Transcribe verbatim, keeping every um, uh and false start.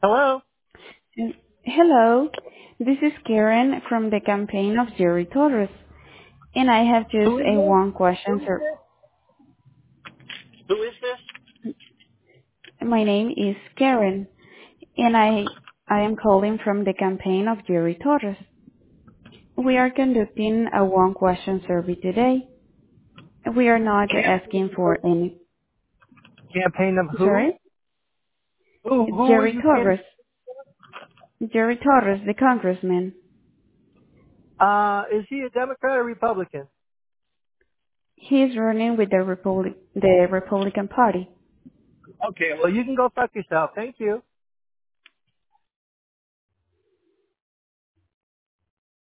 Hello? Hello, this is Karen from the campaign of Jerry Torres, and I have just Who is a this? one question, Who is sir. this? Who is this? My name is Karen, and I I am calling from the campaign of Jerry Torres. We are conducting a one question survey today. We are not asking for any. Campaign of who? Sorry, Who who are Jerry you Torres. campaign? Jerry Torres, the congressman. Uh, is he a Democrat or Republican? He is running with the Republic, the Republican Party. Okay, well you can go fuck yourself. Thank you.